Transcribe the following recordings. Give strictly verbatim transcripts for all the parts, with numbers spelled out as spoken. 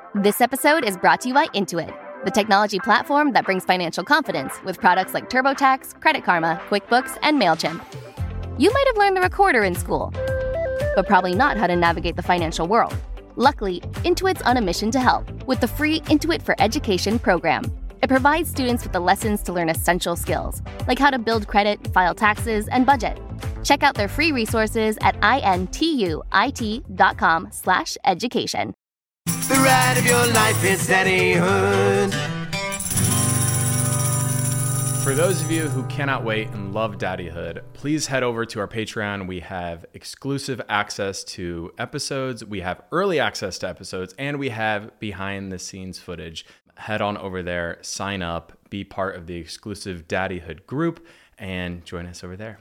This episode is brought to you by Intuit, the technology platform that brings financial confidence with products like TurboTax, Credit Karma, QuickBooks, and MailChimp. You might have learned the recorder in school, but probably not how to navigate the financial world. Luckily, Intuit's on a mission to help with the free Intuit for Education program. It provides students with the lessons to learn essential skills, like how to build credit, file taxes, and budget. Check out their free resources at intuit.com slash education. The ride of your life is Daddyhood. For those of you who cannot wait and love Daddyhood, please head over to our Patreon. We have exclusive access to episodes, we have early access to episodes, and we have behind the scenes footage. Head on over there, sign up, be part of the exclusive Daddyhood group, and join us over there.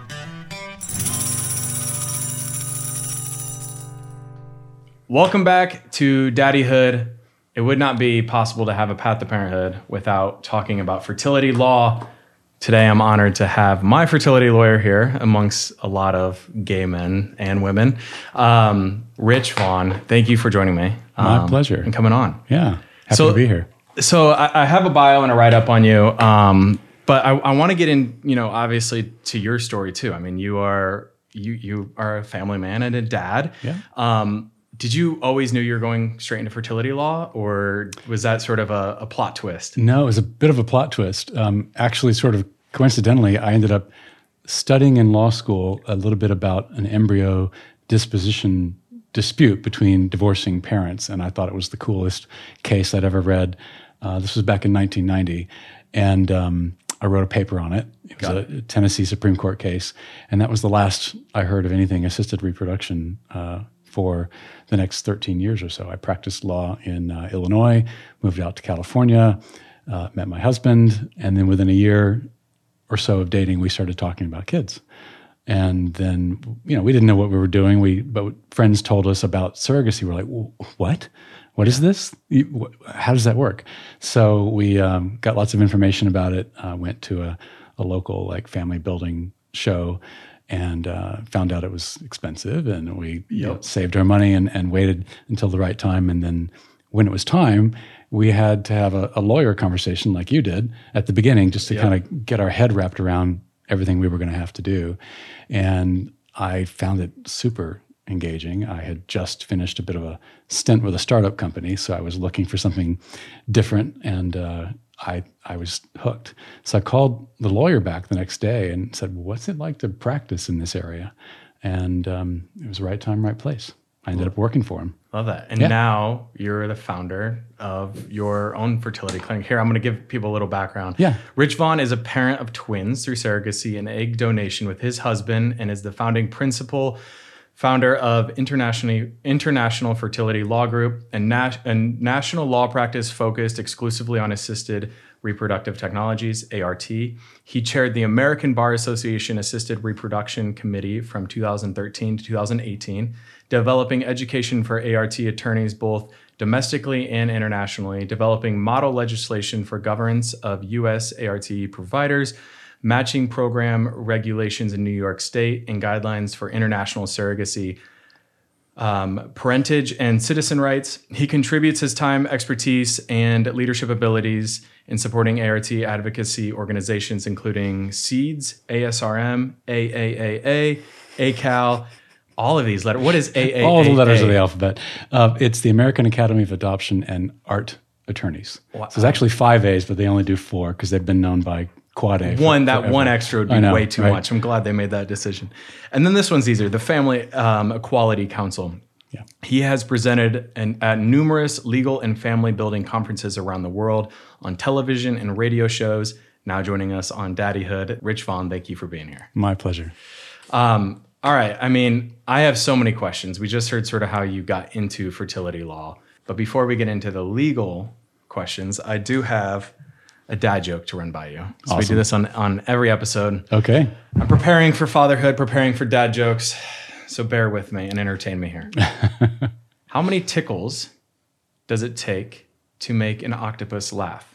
Welcome back to Daddyhood. It would not be possible to have a Path to Parenthood without talking about fertility law. Today, I'm honored to have my fertility lawyer here amongst a lot of gay men and women. Um, Rich Vaughn, thank you for joining me. My um, pleasure. And coming on. Yeah, happy so, to be here. So I, I have a bio and a write-up on you, um, but I, I want to get in, you know, obviously to your story too. I mean, you are you you are a family man and a dad. Yeah. Um, Did you always knew you were going straight into fertility law, or was that sort of a, a plot twist? No, it was a bit of a plot twist. Um, actually, sort of coincidentally, I ended up studying in law school a little bit about an embryo disposition dispute between divorcing parents, and I thought it was the coolest case I'd ever read. Uh, this was back in nineteen ninety, and um, I wrote a paper on it. It was Got a it. Tennessee Supreme Court case, and that was the last I heard of anything assisted reproduction uh, for the next thirteen years or so. I practiced law in uh, Illinois, moved out to California, uh, met my husband, and then within a year or so of dating, we started talking about kids. And then, you know, we didn't know what we were doing. We, but friends told us about surrogacy. We're like, what? What is this? You, wh- how does that work? So we um, got lots of information about it. Uh, went to a, a local like family building show, and uh, found out it was expensive, and we you know, saved our money and, and waited until the right time. And then when it was time, we had to have a, a lawyer conversation like you did at the beginning, just to Yep. kind of get our head wrapped around everything we were going to have to do. And I found it super engaging. I had just finished a bit of a stint with a startup company, so I was looking for something different, and uh, I I was hooked. So I called the lawyer back the next day and said, well, what's it like to practice in this area? And um, it was the right time, right place. I ended up working for him. Love that. And Yeah. now you're the founder of your own fertility clinic. Here, I'm going to give people a little background. Yeah. Rich Vaughn is a parent of twins through surrogacy and egg donation with his husband, and is the founding principal, founder of International International Fertility Law Group, and nas- a national law practice focused exclusively on assisted reproductive technologies, A R T. He chaired the American Bar Association Assisted Reproduction Committee from two thousand thirteen to two thousand eighteen, developing education for A R T attorneys both domestically and internationally, developing model legislation for governance of U S A R T providers, matching program regulations in New York State, and guidelines for international surrogacy, um, parentage, and citizen rights. He contributes his time, expertise, and leadership abilities in supporting A R T advocacy organizations, including SEEDS, A S R M, A A A A, A C A L, all of these letters. What is A A A A? All the letters of the alphabet. Uh, it's the American Academy of Adoption and Art Attorneys. Wow. So there's actually five A's, but they only do four because they've been known by Quad A. for- One, that forever. one extra would I be know, way too right? much. I'm glad they made that decision. And then this one's easier, the Family um, Equality Council. Yeah. He has presented an, at numerous legal and family building conferences around the world, on television and radio shows. Now joining us on Daddyhood, Rich Vaughn, thank you for being here. My pleasure. Um, all right. I mean, I have so many questions. We just heard sort of how you got into fertility law. But before we get into the legal questions, I do have a dad joke to run by you. So we do Awesome. this on, on every episode. Okay. I'm preparing for fatherhood, preparing for dad jokes. So bear with me and entertain me here. How many tickles does it take to make an octopus laugh?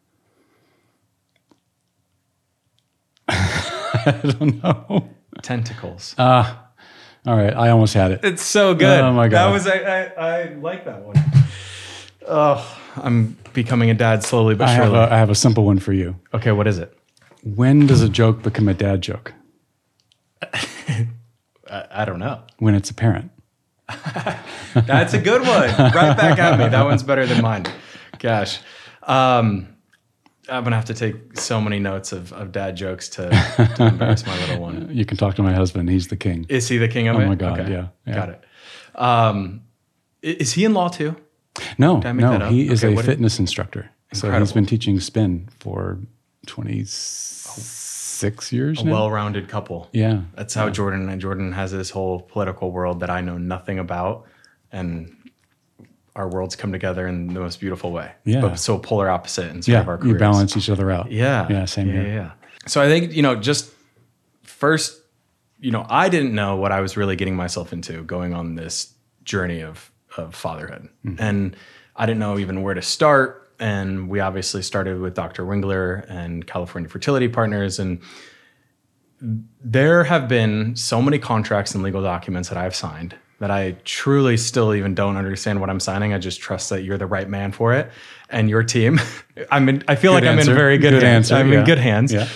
I don't know. Tentacles. Ah, all right. I almost had it. It's so good. Oh, my God. That was I, I, I like that one. Oh, I'm becoming a dad slowly but I have, surely. a, I have a simple one for you. Okay, what is it? When does a joke become a dad joke? I, I don't know. When it's apparent. That's a good one. Right back at me. That one's better than mine. Gosh. Um, I'm going to have to take so many notes of, of dad jokes to, to embarrass my little one. You can talk to my husband. He's the king. Is he the king of Oh it? my God, yeah, yeah. Got it. Um, i- is he in law too? No, Did I make that no, up? he is Okay, a what- fitness instructor. So Incredible. he's been teaching spin for twenty-six years A now. well-rounded couple. Yeah. That's how Jordan and Jordan has this whole political world that I know nothing about, and our worlds come together in the most beautiful way. Yeah. But so polar opposite in sort Yeah, of our you careers. balance each other out. Yeah. Yeah, same yeah, here. Yeah, yeah. So I think, you know, just first, you know, I didn't know what I was really getting myself into going on this journey of of fatherhood. Mm-hmm. And I didn't know even where to start. And we obviously started with Doctor Wingler and California Fertility Partners. And there have been so many contracts and legal documents that I've signed that I truly still even don't understand what I'm signing. I just trust that you're the right man for it and your team. I'm in, I feel Good like answer. I'm in very good, Good hands. answer, I'm yeah. in good hands. Yeah.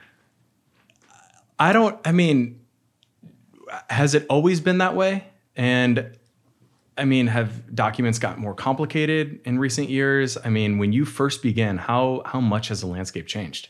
I don't, I mean, has it always been that way? And I mean, have documents got more complicated in recent years? I mean, when you first began, how how much has the landscape changed?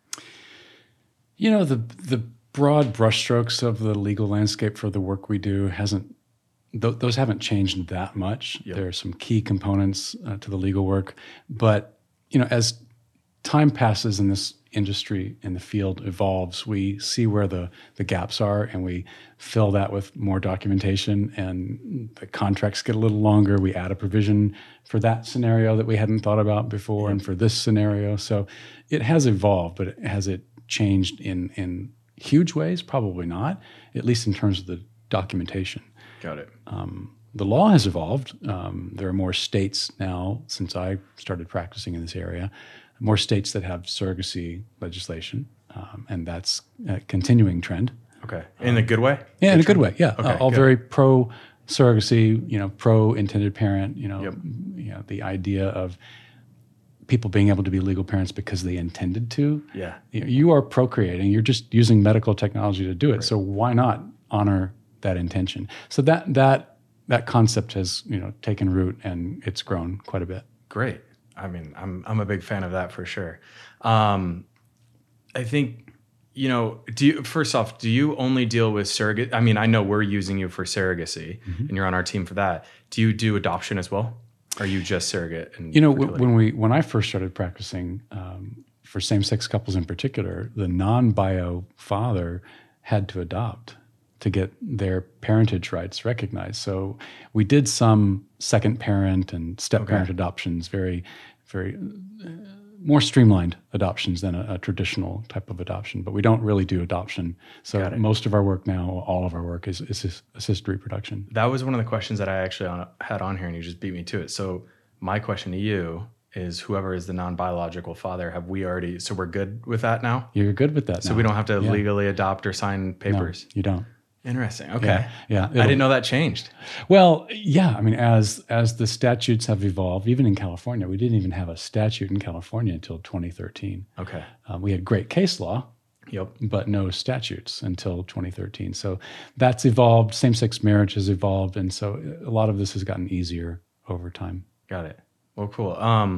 You know, the the broad brushstrokes of the legal landscape for the work we do hasn't, th- those haven't changed that much. Yep. There are some key components uh, to the legal work. But, you know, as time passes in this industry and the field evolves, we see where the, the gaps are and we fill that with more documentation, and the contracts get a little longer. We add a provision for that scenario that we hadn't thought about before and for this scenario. So it has evolved, but has it changed in, in huge ways? Probably not, at least in terms of the documentation. Got it. Um, the law has evolved. Um, there are more states now, since I started practicing in this area, more states that have surrogacy legislation, um, and that's a continuing trend. Okay. In a good way? Yeah, in a good way. Yeah, Okay, uh, all good. very pro surrogacy. You know, pro intended parent. You know, Yep. you know, the idea of people being able to be legal parents because they intended to. Yeah. You know, you are procreating. You're just using medical technology to do it. So why not honor that intention? So that that that concept has, you know, taken root, and it's grown quite a bit. Great. I mean, I'm I'm a big fan of that for sure. Um, I think, you know, do you, first off, do you only deal with surrogate? I mean, I know we're using you for surrogacy, Mm-hmm. and you're on our team for that. Do you do adoption as well? Or are you just surrogate? And You know, w- fertility? when we when I first started practicing um, for same-sex couples in particular, the non-bio father had to adopt to get their parentage rights recognized. So we did some second parent and step-parent Okay. adoptions, very, very uh, more streamlined adoptions than a, a traditional type of adoption. But we don't really do adoption. So Got it. most of our work now, all of our work, is, is assist- assisted reproduction. That was one of the questions that I actually on, had on here, and you just beat me to it. So my question to you is, whoever is the non-biological father, have we already, so we're good with that now? You're good with that So now. we don't have to Yeah. legally adopt or sign No, papers? you don't. Interesting. Okay. Yeah, yeah, I it'll- didn't know that changed. Well, yeah. I mean, as as the statutes have evolved, even in California, we didn't even have a statute in California until twenty thirteen. Okay. Um, we had great case law, Yep. but no statutes until twenty thirteen. So that's evolved. Same-sex marriage has evolved, and so a lot of this has gotten easier over time. Got it. Well, cool. Um,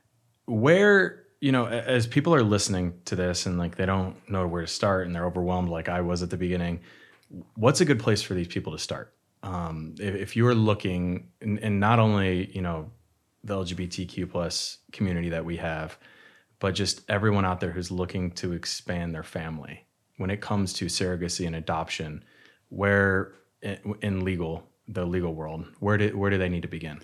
where, you know, a- as people are listening to this and like they don't know where to start and they're overwhelmed like I was at the beginning, what's a good place for these people to start? Um, if, if you're looking, and, and not only, you know, the L G B T Q plus community that we have, but just everyone out there who's looking to expand their family when it comes to surrogacy and adoption, where in, in legal, the legal world, where do, where do they need to begin?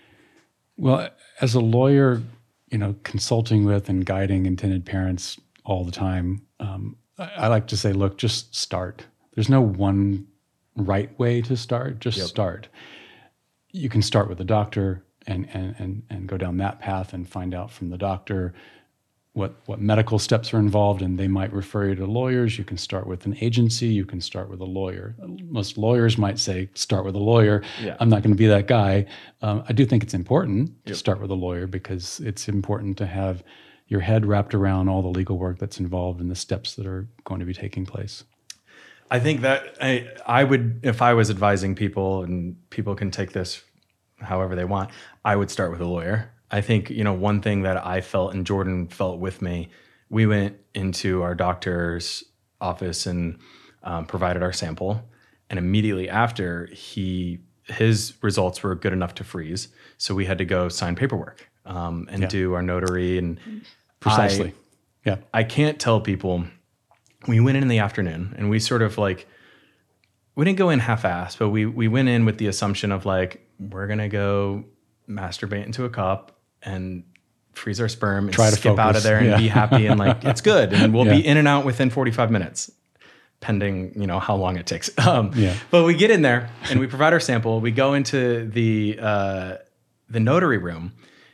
Well, as a lawyer, you know, consulting with and guiding intended parents all the time, um, I, I like to say, look, just start. There's no one right way to start. Just Yep. start. You can start with a doctor and, and and and go down that path and find out from the doctor what what medical steps are involved, and they might refer you to lawyers. You can start with an agency. You can start with a lawyer. Most lawyers might say, start with a lawyer. Yeah. I'm not going to be that guy. Um, I do think it's important to Yep. start with a lawyer because it's important to have your head wrapped around all the legal work that's involved and the steps that are going to be taking place. I think that I, I would, if I was advising people, and people can take this however they want, I would start with a lawyer. I think, you know, one thing that I felt, and Jordan felt with me, we went into our doctor's office and um, provided our sample. And immediately after, he his results were good enough to freeze. So we had to go sign paperwork um, and Yeah. do our notary. And Precisely. I, yeah. I can't tell people, we went in in the afternoon and we sort of like, we didn't go in half-assed, but we we went in with the assumption of like, we're going to go masturbate into a cup and freeze our sperm and Try to skip out of focus. there and Yeah. be happy and like, it's good. And we'll Yeah. be in and out within forty-five minutes, pending, you know, how long it takes. Um, Yeah. But we get in there and we provide our sample. We go into the uh, the notary room,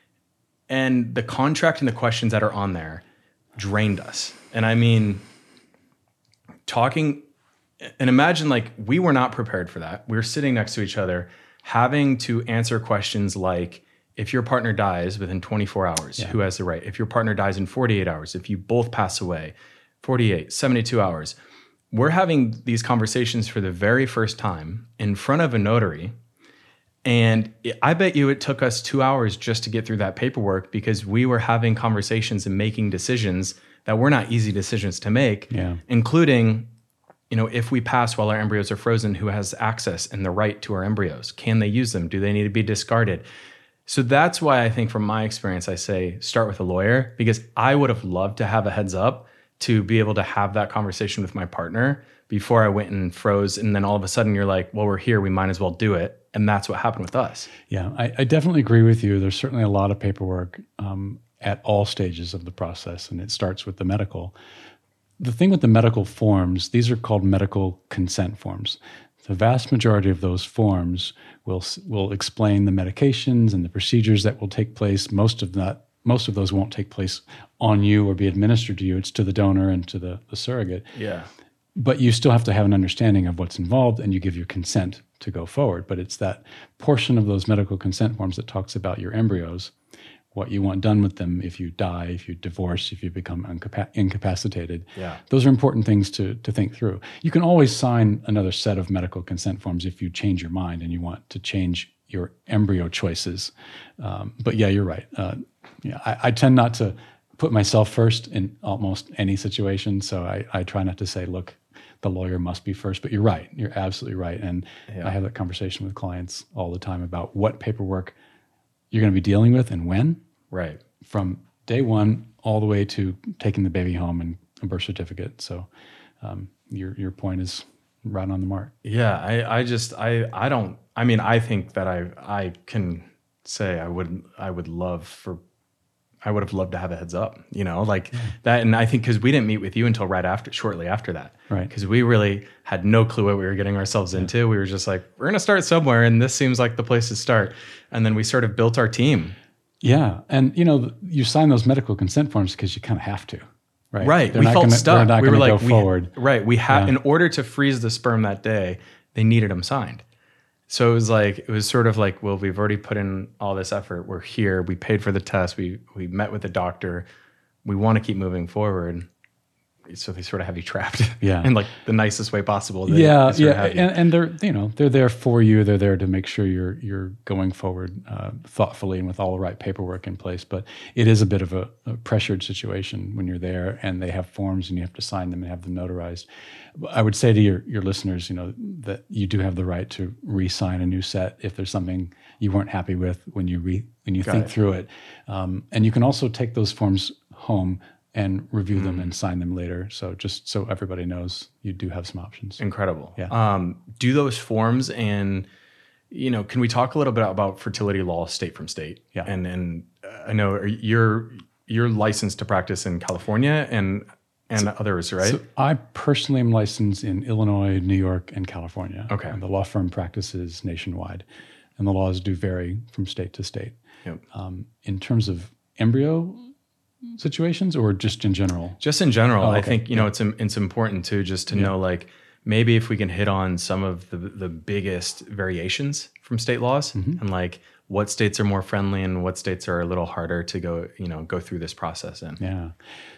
and the contract and the questions that are on there drained us. And I mean, talking, and imagine like we were not prepared for that. We were sitting next to each other, having to answer questions like, if your partner dies within twenty-four hours, Yeah. who has the right? If your partner dies in forty-eight hours, if you both pass away, forty-eight, seventy-two hours. We're having these conversations for the very first time in front of a notary. And I bet you it took us two hours just to get through that paperwork, because we were having conversations and making decisions that were not easy decisions to make, Yeah. including, you know, if we pass while our embryos are frozen, who has access and the right to our embryos? Can they use them? Do they need to be discarded? So that's why I think from my experience, I say start with a lawyer, because I would have loved to have a heads up to be able to have that conversation with my partner before I went and froze. And then all of a sudden you're like, well, we're here, we might as well do it. And that's what happened with us. Yeah, I, I definitely agree with you. There's certainly a lot of paperwork um, at all stages of the process, and it starts with the medical. The thing with the medical forms, these are called medical consent forms. The vast majority of those forms will will explain the medications and the procedures that will take place. Most of that, most of those won't take place on you or be administered to you. It's to the donor and to the, the surrogate. Yeah. But you still have to have an understanding of what's involved, and you give your consent to go forward. But it's that portion of those medical consent forms that talks about your embryos, what you want done with them if you die, if you divorce, if you become incapa- incapacitated. Yeah. Those are important things to, to think through. You can always sign another set of medical consent forms if you change your mind and you want to change your embryo choices. Um, but yeah, you're right. Uh, yeah, I, I tend not to put myself first in almost any situation. So I, I try not to say, look, the lawyer must be first, but you're right. You're absolutely right. And Yeah. I have that conversation with clients all the time about what paperwork you're going to be dealing with and when, Right. from day one all the way to taking the baby home and a birth certificate. So um, your your point is right on the mark. Yeah. I, I just, I, I don't, I mean, I think that I, I can say I would, I would love for, I would have loved to have a heads up, you know, like that. And I think because we didn't meet with you until right after, shortly after that. Right. Because we really had no clue what we were getting ourselves into. We were just like, we're going to start somewhere, and this seems like the place to start. And then we sort of built our team. Yeah. And, you know, you sign those medical consent forms because you kind of have to, right? Right. They're we not felt gonna, stuck. They're not we were going to like, go we, forward. right. We had, Yeah. in order to freeze the sperm that day, they needed them signed. So it was like, it was sort of like, well, we've already put in all this effort. We're here. We paid for the test. We, we met with the doctor. We want to keep moving forward. So they sort of have you trapped Yeah. in like the nicest way possible. They- Yeah, they sort of yeah, have you. and, and they're you know they're there for you. They're there to make sure you're you're going forward uh, thoughtfully and with all the right paperwork in place. But it is a bit of a, a pressured situation when you're there and they have forms and you have to sign them and have them notarized. I would say to your your listeners, you know, that you do have the right to re-sign a new set if there's something you weren't happy with when you re when you Got think it. through it, um, and you can also take those forms home and review them and sign them later. So just so everybody knows, you do have some options. Incredible. Yeah. Um, do those forms, and, you know, can we talk a little bit about fertility law state from state? Yeah. And and uh, I know you're you're licensed to practice in California and and others, right? So I personally am licensed in Illinois, New York, and California. Okay. And the law firm practices nationwide, and the laws do vary from state to state. Yep. Um, in terms of embryo situations or just in general? Just in general, Oh, I okay. think, you know, it's it's important too, just to know, like, maybe if we can hit on some of the the biggest variations from state laws, Mm-hmm. and like what states are more friendly and what states are a little harder to go, you know, go through this process in. Yeah.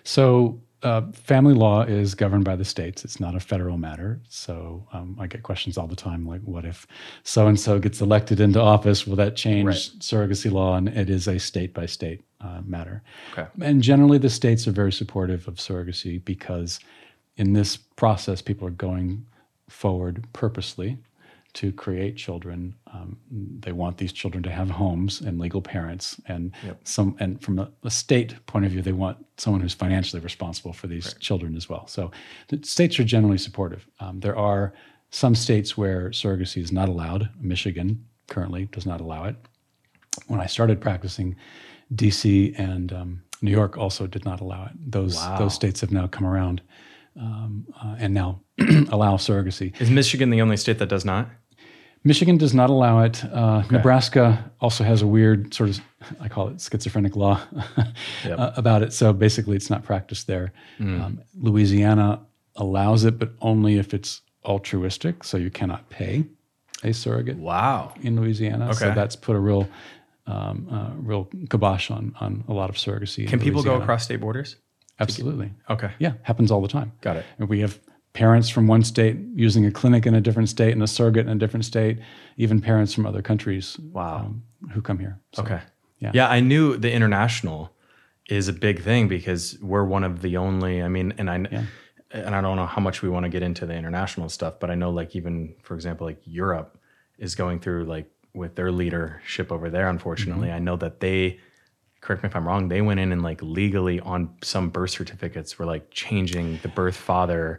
So uh, family law is governed by the states. It's not a federal matter. So um, I get questions all the time like, what if so-and-so gets elected into office? Will that change Right. surrogacy law? And it is a state-by-state uh, matter. Okay. And generally the states are very supportive of surrogacy because in this process, people are going forward purposely to create children. Um, they want these children to have homes and legal parents, and Yep. some. And from a, a state point of view, they want someone who's financially responsible for these children as well. So the states are generally supportive. Um, there are some states where surrogacy is not allowed. Michigan currently does not allow it. When I started practicing, D C and um, New York also did not allow it. Those Wow. those states have now come around um, uh, and now allow surrogacy. Is Michigan the only state that does not? Michigan does not allow it. Uh, Nebraska also has a weird sort of, I call it schizophrenic law Yep. uh, about it. So basically, it's not practiced there. Um, Louisiana allows it, but only if it's altruistic. So you cannot pay a surrogate Wow. in Louisiana. So Okay. that's put a real, um, uh, real kibosh on on a lot of surrogacy. Can in people go Louisiana. across state borders? Absolutely. Okay. Yeah, happens all the time. Got it. And we have parents from one state using a clinic in a different state and a surrogate in a different state, even parents from other countries Wow. um, who come here. So, Okay. yeah. Yeah, I knew the international is a big thing because we're one of the only, I mean, and I and I don't know how much we want to get into the international stuff, but I know like even, for example, like Europe is going through like with their leadership over there, unfortunately. Mm-hmm. I know that they, correct me if I'm wrong, they went in and like legally on some birth certificates were like changing the birth father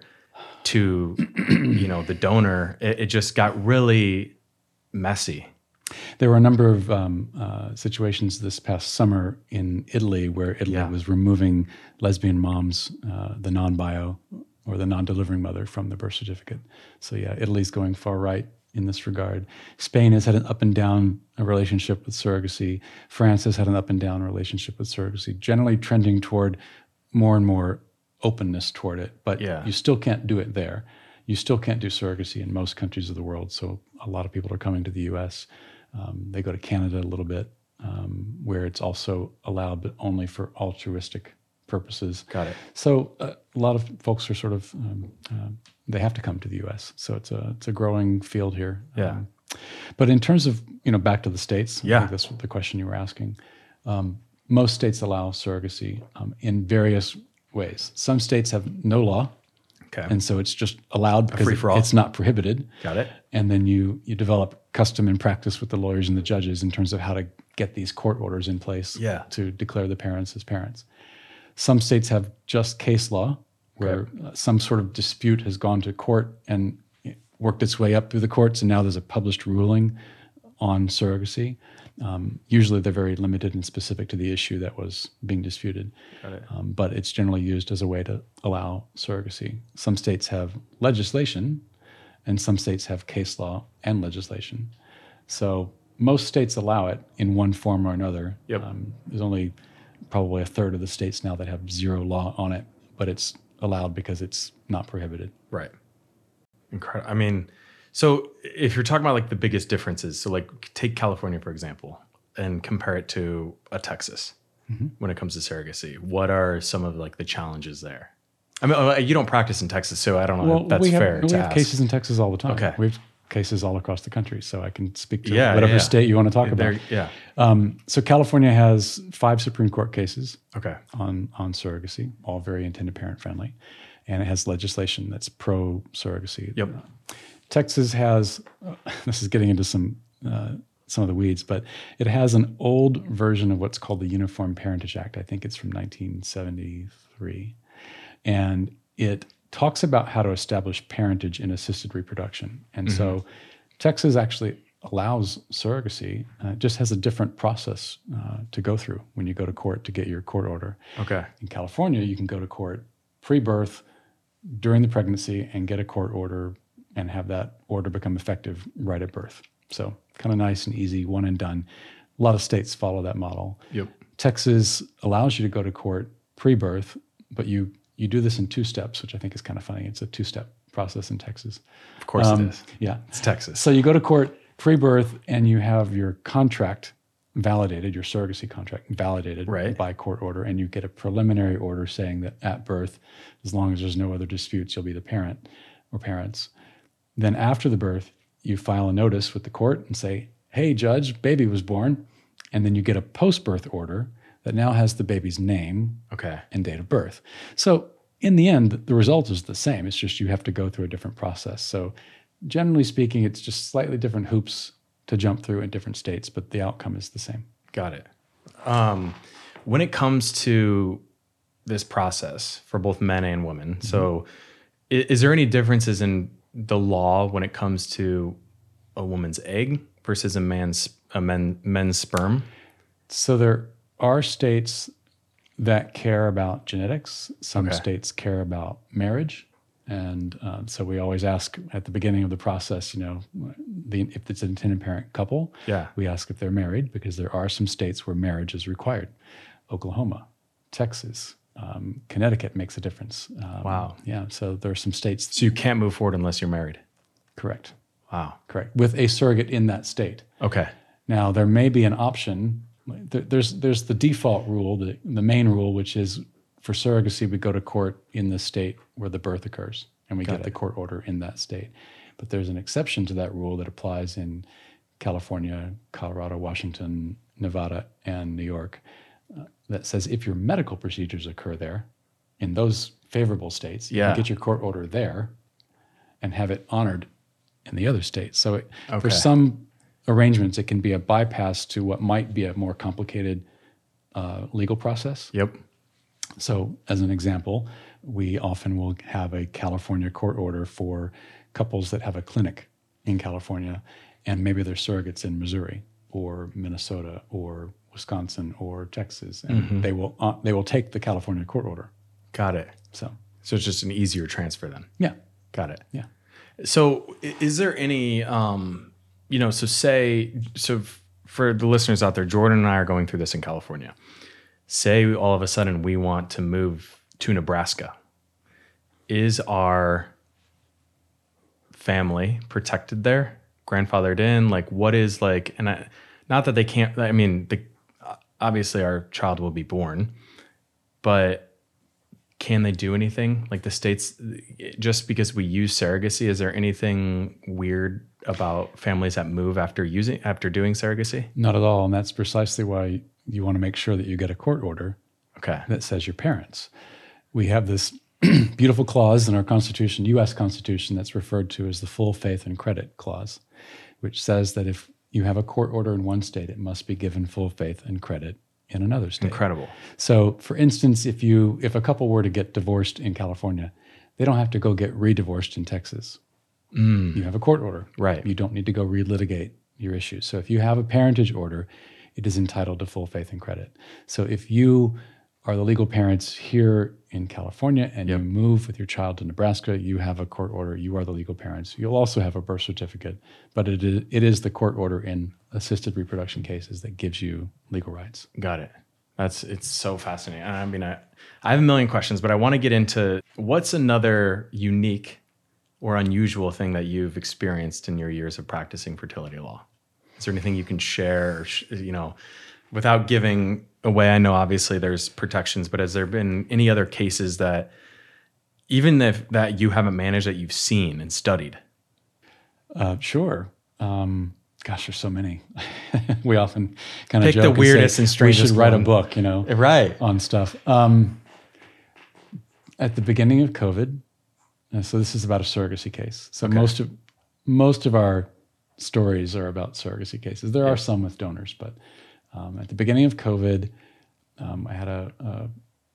to, you know, the donor. It, it just got really messy. There were a number of um, uh, situations this past summer in Italy where Italy Yeah. was removing lesbian moms, uh, the non-bio or the non-delivering mother from the birth certificate. So yeah, Italy's going far right in this regard. Spain has had an up and down relationship with surrogacy. France has had an up and down relationship with surrogacy, generally trending toward more and more openness toward it. But Yeah. you still can't do it there. You still can't do surrogacy in most countries of the world. So a lot of people are coming to the U S. Um, they go to Canada a little bit, um, where it's also allowed, but only for altruistic purposes. Got it. So uh, a lot of folks are sort of um, uh, they have to come to the U S. So it's a it's a growing field here. Yeah. Um, but in terms of you know back to the states, Yeah. I think that's the question you were asking. Um, most states allow surrogacy um, in various ways. Some states have no law, Okay. and so it's just allowed because it- free-for-all. it's not prohibited. Got it. And then you you develop custom and practice with the lawyers and the judges in terms of how to get these court orders in place Yeah. to declare the parents as parents. Some states have just case law, where uh, some sort of dispute has gone to court and worked its way up through the courts, and now there's a published ruling on surrogacy. Um, usually they're very limited and specific to the issue that was being disputed. Got it. Um, but it's generally used as a way to allow surrogacy. Some states have legislation, and some states have case law and legislation. So most states allow it in one form or another. Yep. Um, there's only probably a third of the states now that have zero law on it, but it's allowed because it's not prohibited. Right. Incredible. I mean, so if you're talking about like the biggest differences, so like take California, for example, and compare it to a Texas when it comes to surrogacy, what are some of like the challenges there? I mean, uh, you don't practice in Texas, so I don't know if that's we have, fair we to have ask. cases in Texas all the time. Okay. We have cases all across the country, so I can speak to Yeah, whatever yeah. state you want to talk There- about. Yeah. Um, so California has five Supreme Court cases Okay. on, on surrogacy, all very intended parent friendly. And it has legislation that's pro surrogacy. Yep. Texas has, uh, this is getting into some uh, some of the weeds, but it has an old version of what's called the Uniform Parentage Act. I think it's from nineteen seventy-three. And it talks about how to establish parentage in assisted reproduction. And so Texas actually allows surrogacy, uh, it just has a different process uh, to go through when you go to court to get your court order. Okay. In California, you can go to court pre-birth, during the pregnancy, and get a court order and have that order become effective right at birth. So kind of nice and easy, one and done. A lot of states follow that model. Yep. Texas allows you to go to court pre-birth, but you you do this in two steps, which I think is kind of funny. It's a two-step process in Texas. Of course Um, it is. Yeah. It's Texas. So you go to court pre-birth and you have your contract validated, your surrogacy contract validated Right. by court order, and you get a preliminary order saying that at birth, as long as there's no other disputes, you'll be the parent or parents. Then after the birth, you file a notice with the court and say, hey, judge, baby was born. And then you get a post-birth order that now has the baby's name Okay. and date of birth. So in the end, the result is the same. It's just you have to go through a different process. So generally speaking, it's just slightly different hoops to jump through in different states, but the outcome is the same. Got it. Um, when it comes to this process for both men and women, mm-hmm. so is, is there any differences in the law when it comes to a woman's egg versus a man's a men, men's sperm? So there are states that care about genetics. Some Okay. states care about marriage. And um, so we always ask at the beginning of the process, you know, the, if it's an intended parent couple, Yeah. we ask if they're married, because there are some states where marriage is required. Oklahoma, Texas, um, Connecticut makes a difference. Um, Wow. Yeah. So there are some states. So you can't move forward unless you're married. Correct. Wow. Correct. With a surrogate in that state. Okay. Now, there may be an option. There, there's there's the default rule, the, the main rule, which is for surrogacy, we go to court in the state where the birth occurs, and we Got get it. the court order in that state. But there's an exception to that rule that applies in California, Colorado, Washington, Nevada, and New York, uh, that says if your medical procedures occur there, in those favorable states, you Yeah. can get your court order there and have it honored in the other states. So it, Okay. for some arrangements, it can be a bypass to what might be a more complicated uh, legal process. Yep. So as an example, we often will have a California court order for couples that have a clinic in California, and maybe they're surrogates in Missouri or Minnesota or Wisconsin or Texas, and Mm-hmm. they will uh, they will take the California court order. Got it. So So it's just an easier transfer then. yeah, Got it. yeah. So i- is there any, um, you know, so say, so f- for the listeners out there, Jordan and I are going through this in California. Say all of a sudden we want to move to Nebraska. Is our family protected there, grandfathered in? Like what is like, and I, not that they can't, I mean, the, obviously our child will be born, but can they do anything? Like the states, just because we use surrogacy, is there anything weird about families that move after using, after doing surrogacy? Not at all, and that's precisely why you want to make sure that you get a court order Okay. that says your parents. We have this beautiful clause in our Constitution, U S Constitution, that's referred to as the full faith and credit clause, which says that if you have a court order in one state, it must be given full faith and credit in another state. Incredible. So, for instance, if you if a couple were to get divorced in California, they don't have to go get re-divorced in Texas. Mm. You have a court order. Right. You don't need to go relitigate your issues. So if you have a parentage order, it is entitled to full faith and credit. So if you are the legal parents here in California and Yep. you move with your child to Nebraska, you have a court order, you are the legal parents. You'll also have a birth certificate, but it is, it is the court order in assisted reproduction cases that gives you legal rights. Got it. That's, it's so fascinating. I mean, I, I have a million questions, but I want to get into what's another unique or unusual thing that you've experienced in your years of practicing fertility law? Is there anything you can share, or sh- you know, without giving away? I know obviously there's protections, but has there been any other cases that even if that you haven't managed that you've seen and studied? Uh, sure. Um, gosh, there's so many. We often kind of Pick joke the and weirdest say, and strangest we should write one." a book, you know, Right. on stuff. Um, at the beginning of COVID, uh, so this is about a surrogacy case. So Okay. most of most of our stories are about surrogacy cases. There are some with donors, but um, at the beginning of COVID, um, I had a, a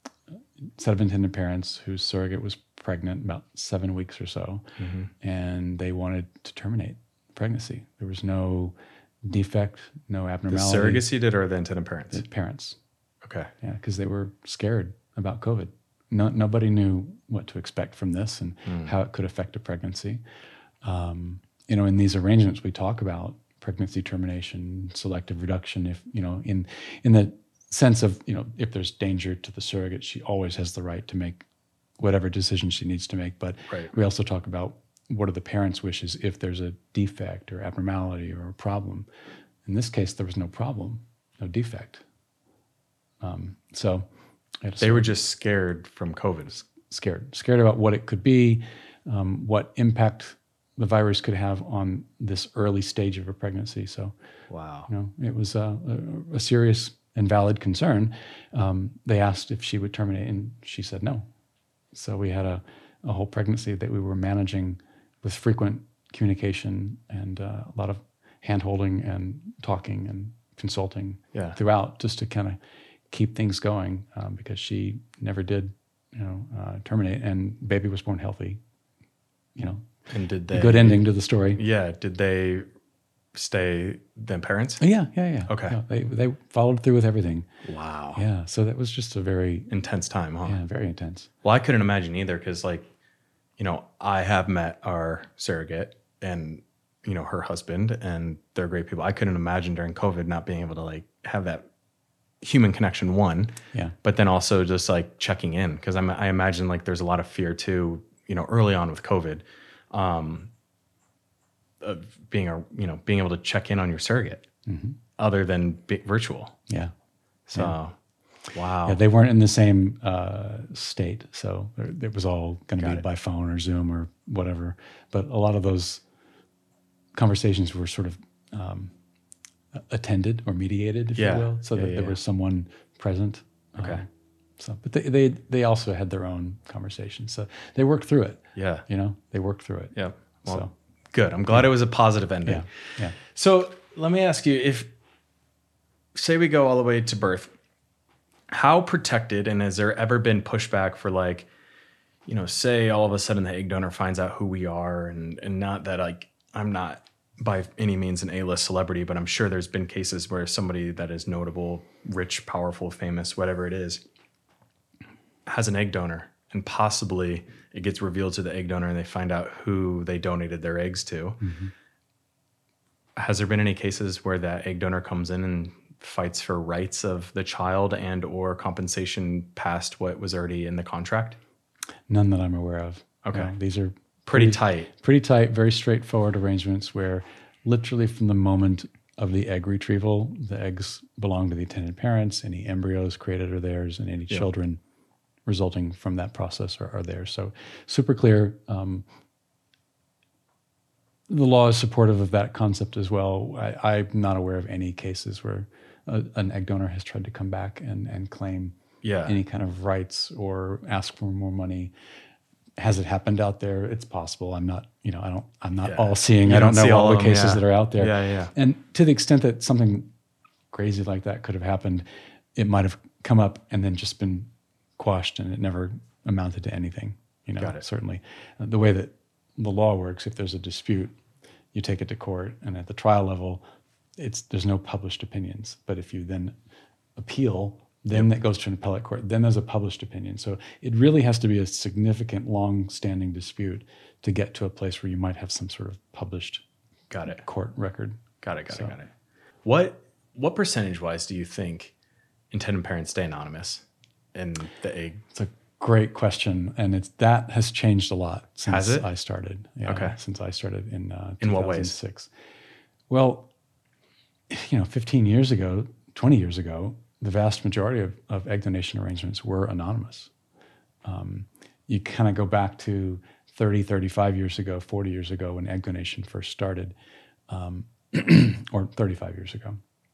set of intended parents whose surrogate was pregnant about seven weeks or so, and they wanted to terminate pregnancy. There was no defect, no The abnormality. surrogacy did, or the intended parents? The parents, Okay. yeah, because they were scared about COVID. No, nobody knew what to expect from this and how it could affect a pregnancy. Um, you know, in these arrangements, we talk about pregnancy termination, selective reduction. If you know, in in the sense of, you know, if there's danger to the surrogate, she always has the right to make whatever decision she needs to make. But Right. we also talk about what are the parents' wishes if there's a defect or abnormality or a problem. In this case, there was no problem, no defect. Um, so I had to They were just scared from COVID. scared, scared about what it could be, um, what impact the virus could have on this early stage of a pregnancy. So, Wow. you know, it was a, a, a serious and valid concern. Um, they asked if she would terminate, and she said no. So we had a, a whole pregnancy that we were managing with frequent communication and uh, a lot of hand-holding and talking and consulting Yeah. throughout, just to kind of keep things going, um, because she never did, you know, uh, terminate, and baby was born healthy. You know, And did they? a good ending to the story. Yeah. Did they stay the parents? Yeah, yeah, yeah. Okay. Yeah, they they followed through with everything. Wow. Yeah, so that was just a very Intense time, huh? yeah very intense. Well, I couldn't imagine either because, like, you know, I have met our surrogate and, you know, her husband, and they're great people. I couldn't imagine during COVID not being able to, like, have that human connection, one, Yeah, but then also just, like, checking in. Because I imagine, like, there's a lot of fear, too, you know, early on with COVID, um, of being, a, you know, being able to check in on your surrogate mm-hmm. other than be virtual. yeah. So, wow. Yeah, they weren't in the same uh, state, so it it was all going to Got be it. by phone or Zoom or whatever. But a lot of those conversations were sort of um, attended or mediated, if Yeah. you will, so Yeah, that yeah, there yeah. was someone present. Okay. Um, so, but they, they they also had their own conversations, so they worked through it. Yeah. You know, they worked through it. Yeah. Well, So good. I'm glad it was a positive ending. yeah, yeah. So let me ask you, if, say we go all the way to birth, how protected, and has there ever been pushback for, like, you know, say all of a sudden the egg donor finds out who we are, and, and not that, like, I'm not by any means an A-list celebrity, but I'm sure there's been cases where somebody that is notable, rich, powerful, famous, whatever it is, has an egg donor, and possibly it gets revealed to the egg donor and they find out who they donated their eggs to. Mm-hmm. Has there been any cases where that egg donor comes in and fights for rights of the child and or compensation past what was already in the contract? None that I'm aware of. Okay. No, these are Pretty tight. pretty tight, very straightforward arrangements where literally from the moment of the egg retrieval, the eggs belong to the intended parents. Any embryos created are theirs, and any Yeah. children resulting from that process are, are theirs. So super clear. Um, the law is supportive of that concept as well. I, I'm not aware of any cases where a, an egg donor has tried to come back and, and claim Yeah. any kind of rights or ask for more money. Has it happened out there? It's possible. I'm not, you know, I don't, I'm not Yeah. all seeing. You I don't don't see know all all the of them, cases yeah. that are out there. Yeah, yeah. And to the extent that something crazy like that could have happened, it might have come up and then just been quashed, and it never amounted to anything. You know, Got it. certainly Uh, the way that the law works, if there's a dispute, you take it to court, and at the trial level, it's there's no published opinions. But if you then appeal, then that goes to an appellate court. Then there's a published opinion. So it really has to be a significant, long-standing dispute to get to a place where you might have some sort of published Got it. court record. Got it. Got So- it. Got it. What what percentage wise do you think intended parents stay anonymous in the egg? It's a great question, and it's that has changed a lot since Has it? I started. Yeah, Okay. since I started in uh, In what ways? two thousand six. Well, you know, fifteen years ago, twenty years ago, the vast majority of, of egg donation arrangements were anonymous. Um, you kind of go back to thirty, thirty-five years ago, forty years ago when egg donation first started, um, or thirty-five years ago.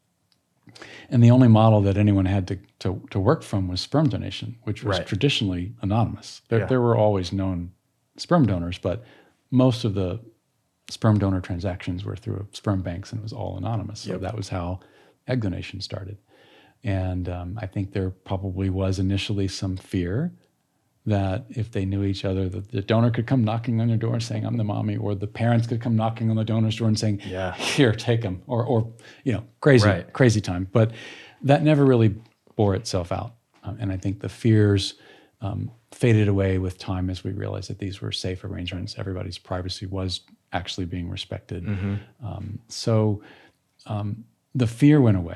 And the only model that anyone had to, to, to work from was sperm donation, which was Right. traditionally anonymous. There, Yeah. there were always known sperm donors, but most of the sperm donor transactions were through sperm banks, and it was all anonymous. So Yep. that was how egg donation started. And um, I think there probably was initially some fear that if they knew each other, that the donor could come knocking on your door saying, I'm the mommy, or the parents could come knocking on the donor's door and saying, Yeah. here, take them, or, or you know, crazy, Right. crazy time. But that never really bore itself out. Um, and I think the fears um, faded away with time as we realized that these were safe arrangements. Everybody's privacy was actually being respected. Mm-hmm. Um, so um, the fear went away,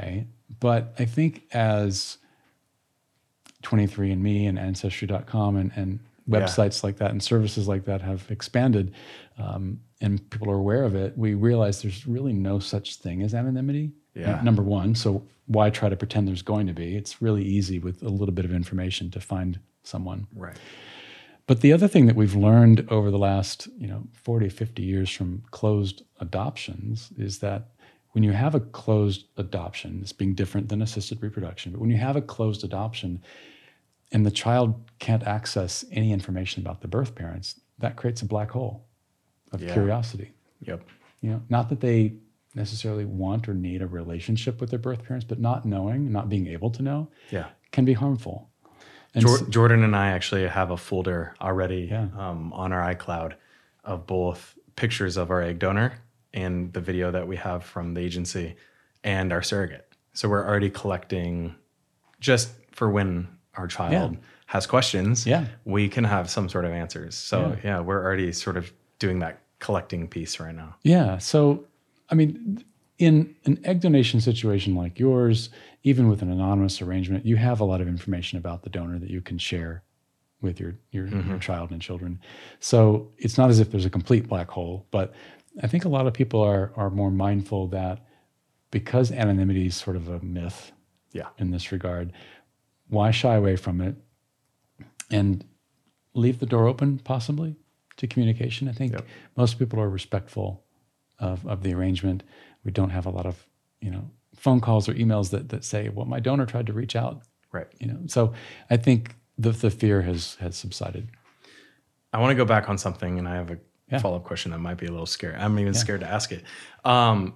but I think as twenty-three and me and Ancestry dot com and, and websites yeah. like that and services like that have expanded, um, and people are aware of it, we realize there's really no such thing as anonymity. Yeah. Number one, so why try to pretend there's going to be? It's really easy with a little bit of information to find someone. Right. But the other thing that we've learned over the last, you know, forty, fifty years from closed adoptions is that when you have a closed adoption, it's being different than assisted reproduction, but when you have a closed adoption and the child can't access any information about the birth parents, that creates a black hole of yeah. curiosity. Yep. You know, not that they necessarily want or need a relationship with their birth parents, but not knowing, not being able to know, yeah, can be harmful. And Jor- so, Jordan and I actually have a folder already Yeah. um, on our iCloud of both pictures of our egg donor and the video that we have from the agency and our surrogate. So we're already collecting just for when our child Yeah. has questions, Yeah. we can have some sort of answers. So Yeah. yeah, we're already sort of doing that collecting piece right now. Yeah. So, I mean, in an egg donation situation like yours, even with an anonymous arrangement, you have a lot of information about the donor that you can share with your your, Mm-hmm. your child and children. So it's not as if there's a complete black hole, but I think a lot of people are are more mindful that because anonymity is sort of a myth Yeah. in this regard, why shy away from it and leave the door open possibly to communication? I think Yep. most people are respectful of, of the arrangement. We don't have a lot of, you know, phone calls or emails that that say, well, my donor tried to reach out. Right. You know, so I think the the fear has has subsided. I want to go back on something, and I have a Yeah. follow-up question that might be a little scary. I'm even Yeah. scared to ask it. Um,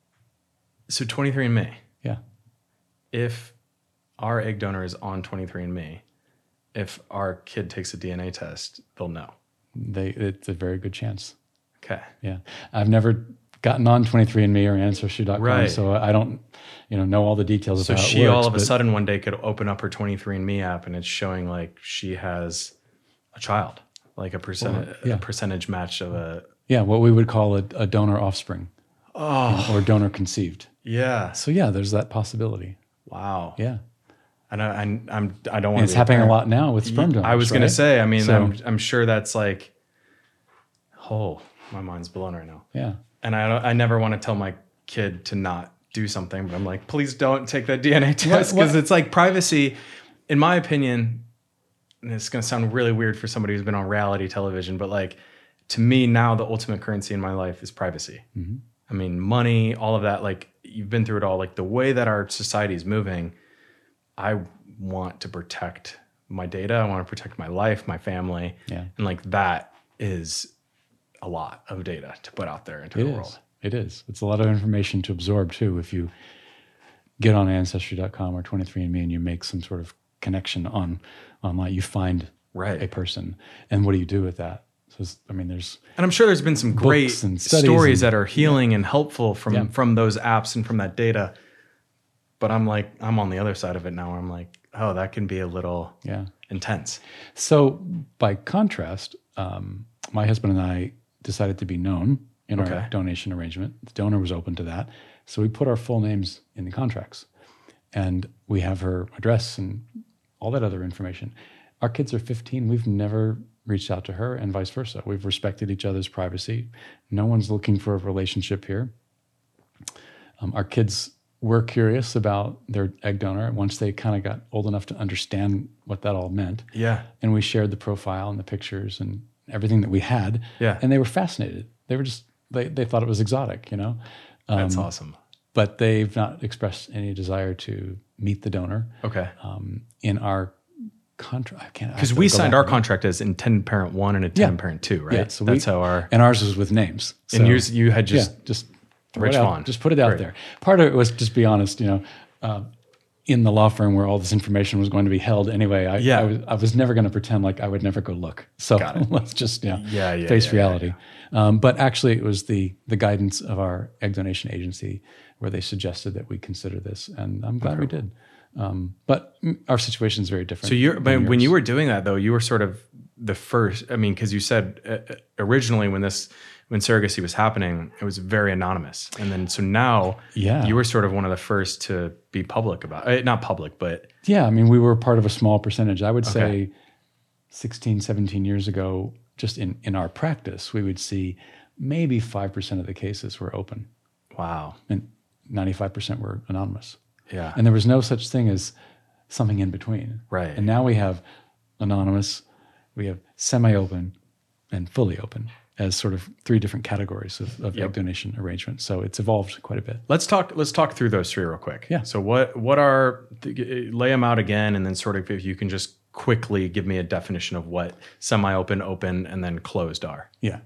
so twenty-three and me, Yeah. if our egg donor is on twenty-three and me, if our kid takes a D N A test, they'll know. They it's a very good chance. Okay. Yeah. I've never gotten on twenty-three and me or Ancestry dot com, Right. so I don't, you know, know all the details So of how she it works, all of a but- sudden one day could open up her twenty-three and me app, and it's showing like she has a child, like a percent Well, yeah. a percentage match of a. Yeah, what we would call a, a donor offspring. Oh. Or donor conceived. Yeah. So yeah, there's that possibility. Wow. Yeah. I know. I'm. I'm I don't And want. it's happening a lot now with sperm donors. I was going right? to say. I mean, So- I'm. I'm sure that's like. Oh, my mind's blown right now. Yeah. And I. don't- I never want to tell my kid to not do something, but I'm like, please don't take that D N A test because what- it's like privacy. In my opinion, and it's going to sound really weird for somebody who's been on reality television, but like to me now, the ultimate currency in my life is privacy. Mm-hmm. I mean, money, all of that. Like you've been through it all. Like the way that our society is moving, I want to protect my data. I want to protect my life, my family. Yeah. And like that is a lot of data to put out there into It the is. world. It is. It's a lot of information to absorb too. If you get on Ancestry dot com or twenty-three and me and you make some sort of connection on online, you find Right. a person. And what do you do with that? So it's, I mean, there's And I'm sure there's been some great Books and studies stories and- that are healing and helpful from Yeah. from those apps and from that data. But I'm like, I'm on the other side of it now. Where I'm like, oh, that can be a little yeah. intense. So by contrast, um, my husband and I decided to be known in Okay. our donation arrangement. The donor was open to that. So we put our full names in the contracts and we have her address and all that other information. Our kids are fifteen. We've never reached out to her and vice versa. We've respected each other's privacy. No one's looking for a relationship here. Um, our kids were curious about their egg donor once they kind of got old enough to understand what that all meant. Yeah. And we shared the profile and the pictures and everything that we had. Yeah. And they were fascinated. They were just, they, they thought it was exotic, you know? Um, That's awesome. But they've not expressed any desire to meet the donor. Okay. Um, in our contract, I can't. I Because have to we go signed back our and- contract as intended parent one and intended parent two, right? Yeah, so That's we- how our, And ours was with names. and So- yours, you had just, yeah, just throw Rich it out, Vaughn. Just put it out Great. there. Part of it was, just be honest, you know, uh, in the law firm where all this information was going to be held anyway, I, Yeah. I, was, I was never going to pretend like I would never go look. So Got it. let's just yeah, Yeah, yeah, face yeah, yeah, reality. Um, but actually, it was the the guidance of our egg donation agency where they suggested that we consider this, and I'm glad we did. Um, but mm, our situation is very different. So you're, than but when yours. you were doing that though, you were sort of the first, I mean, because you said uh, originally when this, when surrogacy was happening, it was very anonymous. And then so now Yeah. you were sort of one of the first to be public about it. Not public, but Yeah, I mean, we were part of a small percentage. I would say Okay. sixteen, seventeen years ago, just in, in our practice, we would see maybe five percent of the cases were open wow. and ninety-five percent were anonymous. Yeah. And there was no such thing as something in between. Right. And now we have anonymous, we have semi-open, and fully open as sort of three different categories of, of Yep. egg donation arrangements. So it's evolved quite a bit. Let's talk. Let's talk through those three real quick. Yeah. So what what are lay them out again, and then sort of if you can just quickly give me a definition of what semi-open, open, and then closed are. Yeah.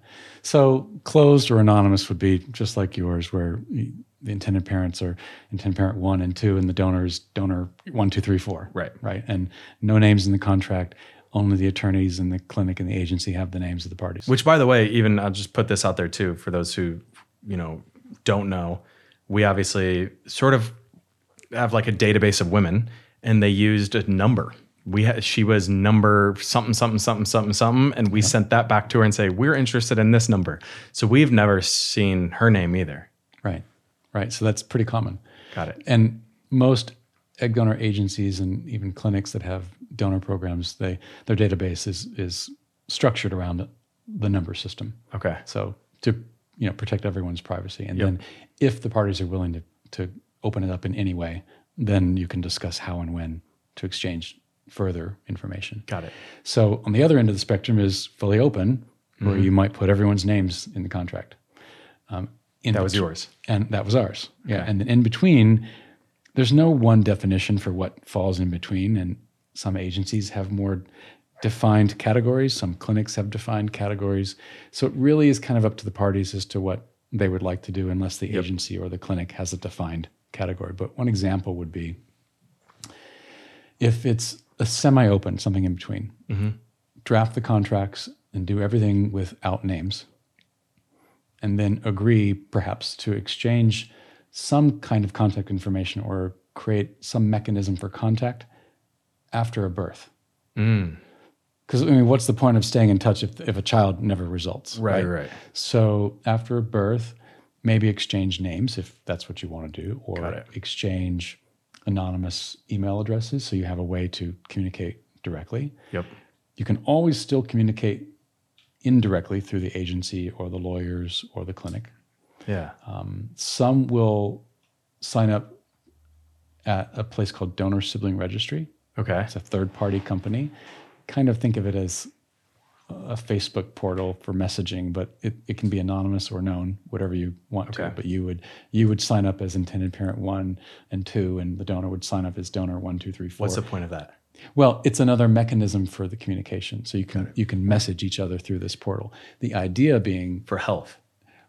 So closed or anonymous would be just like yours, where the intended parents are intended parent one and two, and the donor is donor one, two, three, four. Right. Right. And no names in the contract. Only the attorneys and the clinic and the agency have the names of the parties. Which, by the way, even I'll just put this out there too for those who you know don't know. We obviously sort of have like a database of women, and they used a number. We had, she was number something, something, something, something, something, and we sent that back to her and say, we're interested in this number. So we've never seen her name either. Right. Right. So that's pretty common. Got it. And most egg donor agencies and even clinics that have donor programs, they their database is is structured around the number system. Okay. So to you know protect everyone's privacy, and Yep. then if the parties are willing to to open it up in any way, then you can discuss how and when to exchange further information. Got it. So on the other end of the spectrum is fully open, where Mm-hmm. you might put everyone's names in the contract. Um, in That was bet- yours. and that was ours. Yeah, Okay. and then in between, there's no one definition for what falls in between, and some agencies have more defined categories. Some clinics have defined categories. So it really is kind of up to the parties as to what they would like to do, unless the Yep. agency or the clinic has a defined category. But one example would be if it's a semi-open, something in between, draft the contracts and do everything without names, and then agree perhaps to exchange some kind of contact information or create some mechanism for contact after a birth. Because I mean, what's the point of staying in touch if, if a child never results? Right, right. So after a birth, maybe exchange names if that's what you want to do, Got or it. exchange anonymous email addresses so you have a way to communicate directly. Yep. You can always still communicate indirectly through the agency or the lawyers or the clinic. Yeah. Some will sign up at a place called Donor Sibling Registry. Okay. It's a third-party company. Kind of think of it as a Facebook portal for messaging, but it, it can be anonymous or known, whatever you want to. Okay. But you would you would sign up as intended parent one and two, and the donor would sign up as donor one, two, three, four. What's the point of that? Well, it's another mechanism for the communication. So you can you can message each other through this portal. The idea being For health,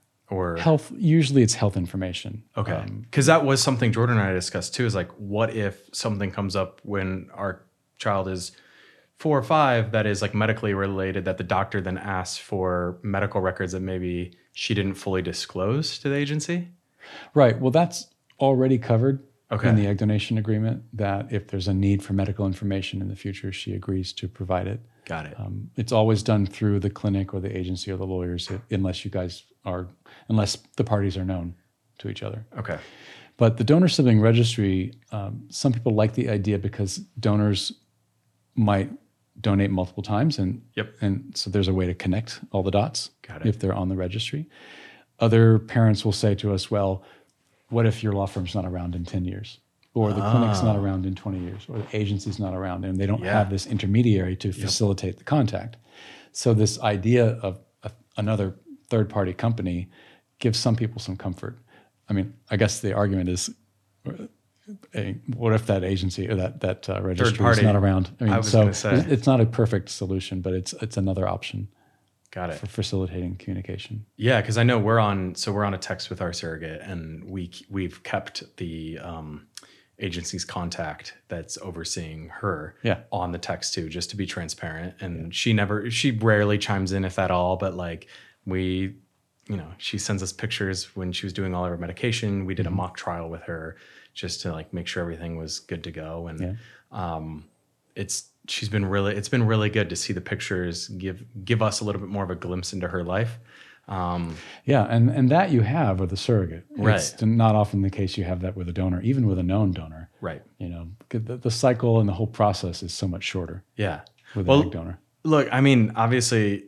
or health. Usually, it's health information. Okay. Because that was something Jordan and I discussed too, is like, what if something comes up when our child is four or five that is like medically related, that the doctor then asks for medical records that maybe she didn't fully disclose to the agency? Right. Well, that's already covered Okay. in the egg donation agreement, that if there's a need for medical information in the future, she agrees to provide it. Got it. Um, it's always done through the clinic or the agency or the lawyers, i- unless you guys are, unless the parties are known to each other. Okay. But the donor sibling registry, um, some people like the idea because donors might donate multiple times, and Yep. and so there's a way to connect all the dots Got it. if they're on the registry. Other parents will say to us, well, what if your law firm's not around in ten years? Or the clinic's not around in twenty years, or the agency's not around, and they don't Yeah. have this intermediary to facilitate the contact. So this idea of a, another third-party company gives some people some comfort. I mean, I guess the argument is, uh, a, what if that agency or that that uh, registry is party. not around? I mean, I was so gonna say. it's- it's not a perfect solution, but it's it's another option Got it. for facilitating communication. Yeah, because I know we're on. So we're on a text with our surrogate, and we we've kept the um, agency's contact that's overseeing her Yeah. on the text too, just to be transparent. And she never, she rarely chimes in, if at all. But like we, you know, she sends us pictures when she was doing all of her medication. We did a mock trial with her just to like make sure everything was good to go. And Yeah. um, it's she's been really it's been really good to see the pictures give give us a little bit more of a glimpse into her life. Um, Yeah, and, and that you have with a surrogate. Right. It's not often the case you have that with a donor, even with a known donor. right. You know, the, the cycle and the whole process is so much shorter Yeah. with Well, an egg donor. Look, I mean, obviously,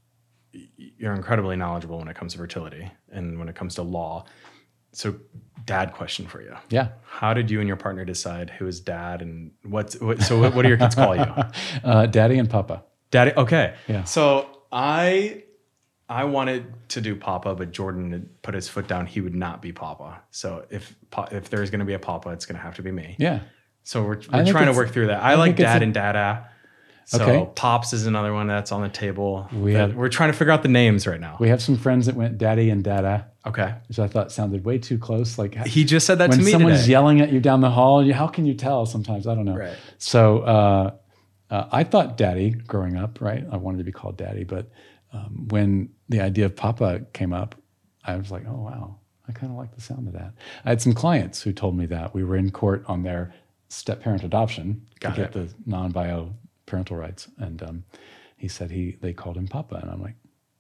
y- you're incredibly knowledgeable when it comes to fertility and when it comes to law. So, dad question for you. Yeah. How did you and your partner decide who is dad and what's what? So, what, what do your kids call you? Uh, Daddy and Papa. Daddy. Okay. Yeah. So I I wanted to do Papa, but Jordan had put his foot down. He would not be Papa. So if pa- if there's going to be a Papa, it's going to have to be me. Yeah. So we're, I we're think trying to it's- work through that. I, I like think it's Dad a- and Dada. So Okay. Pops is another one that's on the table. We that- have- we're trying to figure out the names right now. We have some friends that went Daddy and Dada, Okay. which I thought sounded way too close. Like He just said that when to me someone's today. yelling at you down the hall, you, how can you tell sometimes? I don't know. Right. So uh, uh, I thought Daddy growing up, right? I wanted to be called Daddy. But um, when the idea of Papa came up, I was like, oh, wow, I kind of like the sound of that. I had some clients who told me that. We were in court on their step-parent adoption Got to get it. the non-bio parental rights. And um, he said he they called him Papa. And I'm like,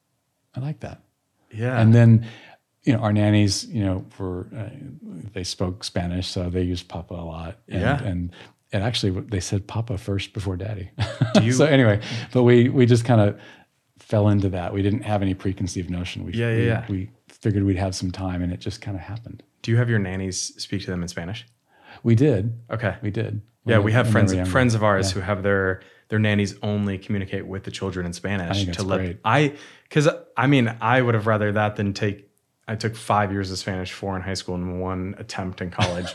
I like that. Yeah. And then, you know, our nannies, you know, were uh, they spoke Spanish, so they used Papa a lot. And, Yeah. and and actually, they said Papa first before Daddy. you- so anyway, but we we just kind of fell into that. We didn't have any preconceived notion. We, Yeah, yeah, we, yeah. we figured we'd have some time, and it just kind of happened. Do you have your nannies speak to them in Spanish? We did. Okay. We did. Yeah, When we they- have when they friends were younger. friends of ours Yeah. who have their their nannies only communicate with the children in Spanish. I think that's to let great. I because I mean I would have rather that than take. I took five years of Spanish, four in high school, and one attempt in college.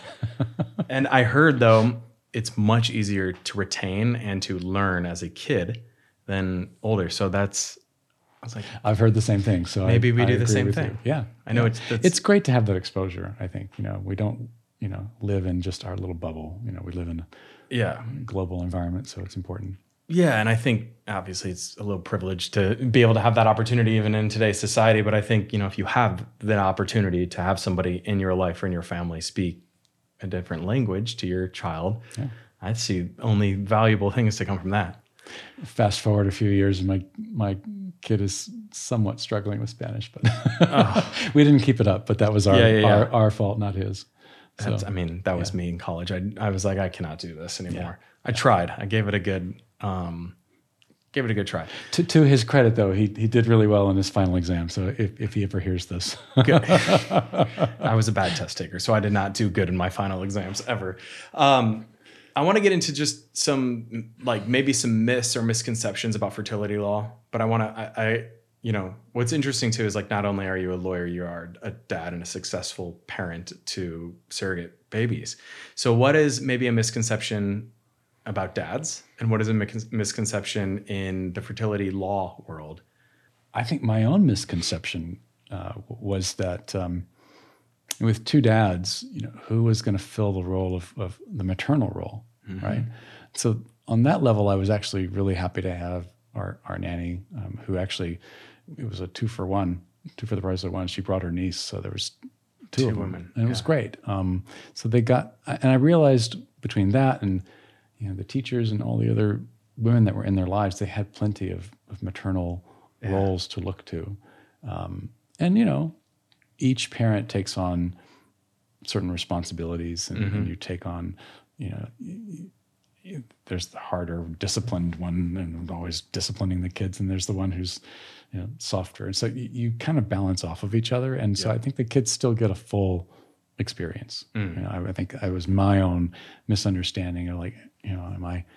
And I heard though it's much easier to retain and to learn as a kid than older. So that's I was like, I've heard the same thing. So Maybe I, we I do the agree same with thing. you. Yeah, I know yeah. it's- that's- it's great to have that exposure. I think you know we don't you know live in just our little bubble. You know we live in a yeah. global environment, so it's important. Yeah, and I think obviously it's a little privileged to be able to have that opportunity even in today's society. But I think, you know, if you have the opportunity to have somebody in your life or in your family speak a different language to your child, Yeah. I see only valuable things to come from that. Fast forward a few years, and my my kid is somewhat struggling with Spanish, but we didn't keep it up. But that was our Yeah, yeah, yeah. our, our fault, not his. So That's, I mean, that was me in college. I, I was like, I cannot do this anymore. I tried. I gave it a good, um, gave it a good try. to, to his credit, though, he he did really well in his final exam. So if, if he ever hears this, Good. I was a bad test taker, so I did not do good in my final exams ever. Um, I want to get into just some, like maybe some myths or misconceptions about fertility law, but I want to, I, I, you know, what's interesting too is like not only are you a lawyer, you are a dad and a successful parent to surrogate babies. So what is maybe a misconception about dads, and what is a mis- misconception in the fertility law world? I think my own misconception uh, was that um, with two dads, you know, who was going to fill the role of, of the maternal role, Mm-hmm. right? So on that level, I was actually really happy to have our our nanny, um, who actually it was a two for one, two for the price of one. She brought her niece, so there was two, Two of them, women, and it was yeah. great. Um, so they got, and I realized between that and you know the teachers and all the other women that were in their lives, they had plenty of, of maternal roles to look to. Um, and, you know, each parent takes on certain responsibilities and, and you take on, you know, y- y- there's the harder disciplined one and always disciplining the kids. And there's the one who's, you know, softer. And so you, you kind of balance off of each other. And so Yeah. I think the kids still get a full experience. Mm. You know, I, I think I was my own misunderstanding of like, you know, am I,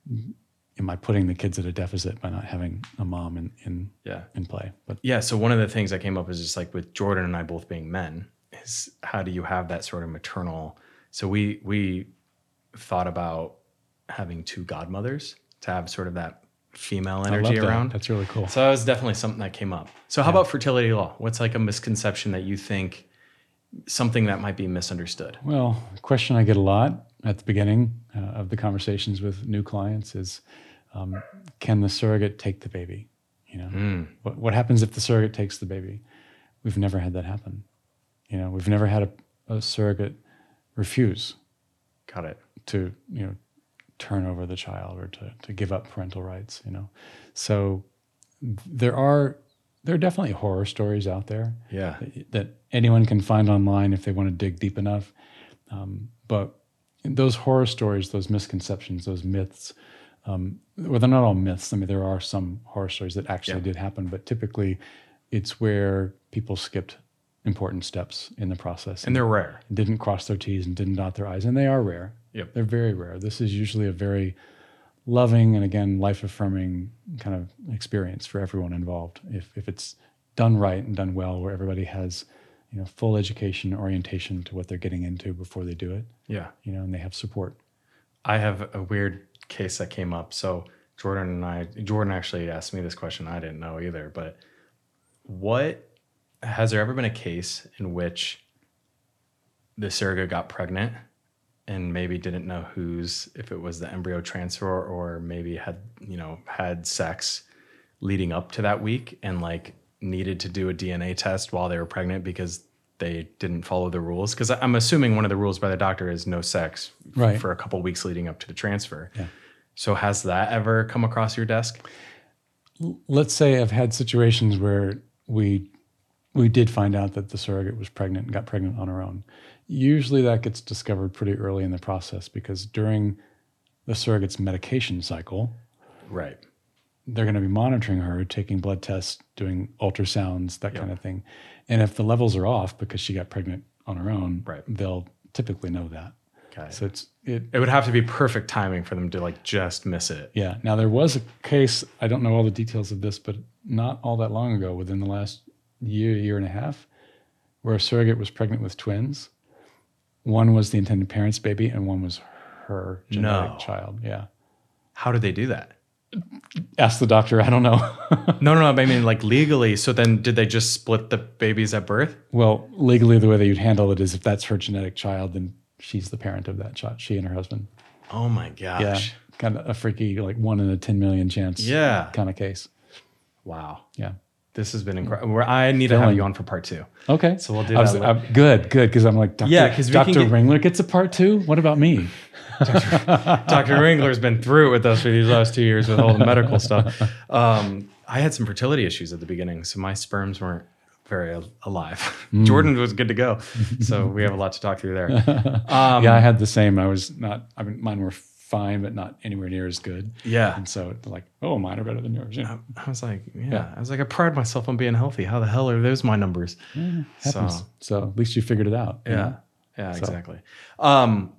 am I putting the kids at a deficit by not having a mom in, in, Yeah. in play? But Yeah. So one of the things that came up is just like with Jordan and I both being men is how do you have that sort of maternal? So we we thought about having two godmothers to have sort of that female I energy love that. around. That's really cool. So that was definitely something that came up. So how about fertility law? What's like a misconception that you think something that might be misunderstood? Well, a question I get a lot at the beginning uh, of the conversations with new clients is, um, can the surrogate take the baby? You know, Mm. what, what happens if the surrogate takes the baby? We've never had that happen. You know, we've never had a, a surrogate refuse Got it. to, you know, turn over the child or to, to give up parental rights, you know. So there are there are definitely horror stories out there. Yeah. That, that anyone can find online if they want to dig deep enough. Um, but those horror stories, those misconceptions, those myths, um, well, they're not all myths. I mean, there are some horror stories that actually Yeah. did happen, but typically it's where people skipped important steps in the process. And they're rare. Didn't cross their T's and didn't dot their I's, and they are rare. Yep. They're very rare. This is usually a very loving and, again, life-affirming kind of experience for everyone involved. If if it's done right and done well, where everybody has, you know, full education, orientation to what they're getting into before they do it, Yeah. you know, and they have support. I have a weird case that came up. So Jordan and I, Jordan actually asked me this question. I didn't know either, but what, has there ever been a case in which the surrogate got pregnant and maybe didn't know whose, if it was the embryo transfer or maybe had, you know, had sex leading up to that week and like needed to do a D N A test while they were pregnant because they didn't follow the rules? Because I'm assuming one of the rules by the doctor is no sex f- Right. for a couple of weeks leading up to the transfer. Yeah. So has that ever come across your desk? Let's say I've had situations where we we did find out that the surrogate was pregnant and got pregnant on her own. Usually that gets discovered pretty early in the process because during the surrogate's medication cycle, Right. they're going to be monitoring her, taking blood tests, doing ultrasounds, that Yep. kind of thing. And if the levels are off because she got pregnant on her own, Right. they'll typically know that. Okay. So it's it. It would have to be perfect timing for them to like just miss it. Yeah. Now there was a case. I don't know all the details of this, but not all that long ago, within the last year, year and a half, where a surrogate was pregnant with twins. One was the intended parent's baby, and one was her genetic No. child. Yeah. How did they do that? Ask the doctor. I don't know. No, no, no. I mean, like legally. So then, did they just split the babies at birth? Well, legally, the way that you'd handle it is if that's her genetic child, then she's the parent of that child. She and her husband. Oh my gosh. Yeah. Kind of a freaky, like one in a ten million chance. Yeah. Kind of case. Wow. Yeah. This has been incredible. I need to have you on for part two. Okay. So we'll do I was- that. I'm- good, good. Because I'm like, Doctor Yeah, 'cause we can Doctor get- Ringler gets a part two? What about me? Doctor Ringler's been through it with us for these last two years with all the medical stuff. Um, I had some fertility issues at the beginning, so my sperms weren't very al- alive. Jordan was good to go. So we have a lot to talk through there. Um, Yeah, I had the same. I was not, I mean, mine were fine, but not anywhere near as good. Yeah. And so they're like, oh, mine are better than yours. Yeah. I was like, yeah. Yeah. I was like, I pride myself on being healthy. How the hell are those my numbers? So, Happens. So at least you figured it out. you yeah. know? Yeah, So- exactly. Um,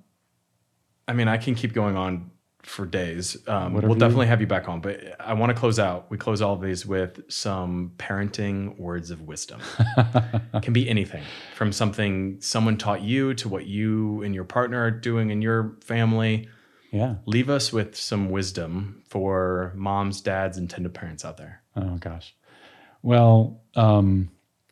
I mean, I can keep going on for days. Um, Whatever we'll you- definitely have you back on, but I want to close out. We close all of these with some parenting words of wisdom. It can be anything from something someone taught you to what you and your partner are doing in your family. Yeah. Leave us with some wisdom for moms, dads, and tender parents out there. Oh gosh. Well, um,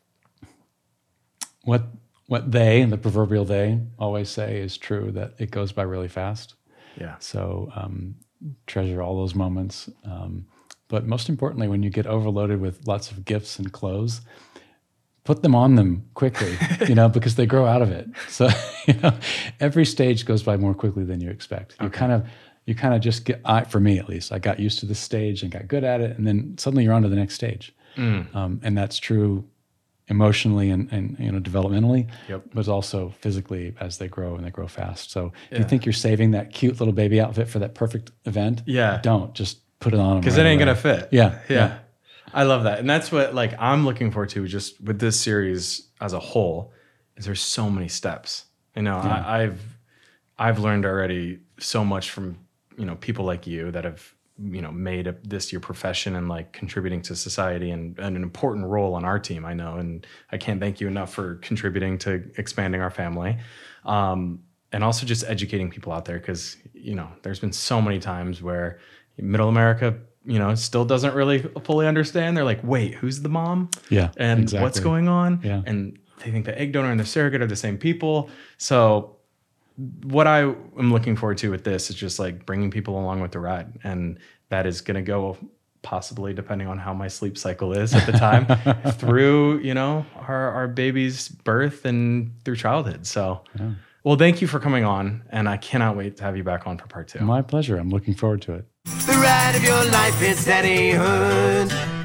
what what they, the proverbial they, always say is true, that it goes by really fast. Yeah. So um, treasure all those moments. Um, but most importantly, when you get overloaded with lots of gifts and clothes, put them on them quickly, you know, because they grow out of it. So, you know, every stage goes by more quickly than you expect. You Okay. kind of, you kind of just get, I, for me at least, I got used to this stage and got good at it. And then suddenly you're on to the next stage. Mm. Um, and that's true emotionally and, and, you know, developmentally, Yep. but also physically as they grow and they grow fast. So if Yeah. you think you're saving that cute little baby outfit for that perfect event, Yeah. don't just put it on. Because it ain't going to fit. Yeah. Yeah. I love that. And that's what like I'm looking forward to just with this series as a whole is there's so many steps. You know, Yeah. I, I've I've learned already so much from, you know, people like you that have, you know, made a, this your profession and like contributing to society and, and an important role on our team, I know. And I can't thank you enough for contributing to expanding our family. Um, and also just educating people out there because, you know, there's been so many times where middle America, you know, still doesn't really fully understand. They're like, wait, who's the mom? Yeah. And exactly. what's going on? Yeah. And they think the egg donor and the surrogate are the same people. So what I am looking forward to with this is just like bringing people along with the ride. And that is going to go possibly, depending on how my sleep cycle is at the time, through, you know, our, our baby's birth and through childhood. So, Yeah. well, thank you for coming on. And I cannot wait to have you back on for part two. My pleasure. I'm looking forward to it. The ride of your life is daddyhood.